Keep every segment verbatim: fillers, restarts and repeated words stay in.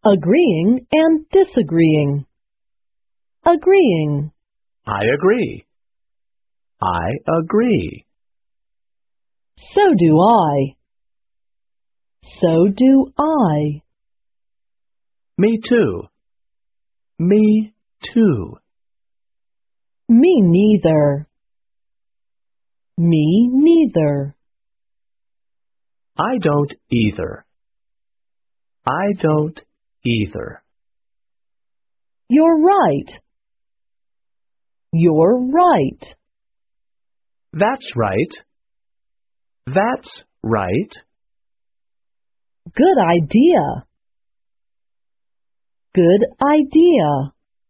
Agreeing and disagreeing. Agreeing. I agree. I agree. So do I. So do I. Me too. Me too. Me neither. Me neither. I don't either. I don't either. You're right. You're right. That's right. That's right. Good idea. Good idea.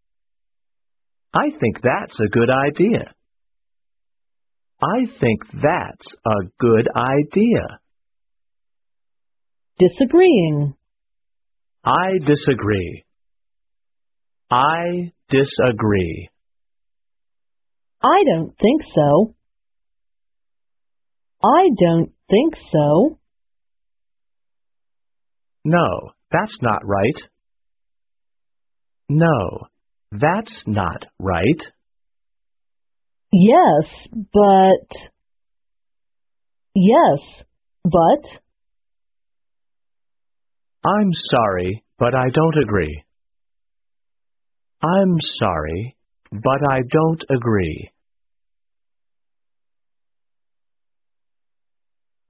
I think that's a good idea. I think that's a good idea. Disagreeing. I disagree. I disagree. I don't think so. I don't think so. No, that's not right. No, that's not right. Yes, but... Yes, but... I'm sorry, but I don't agree. I'm sorry, but I don't agree.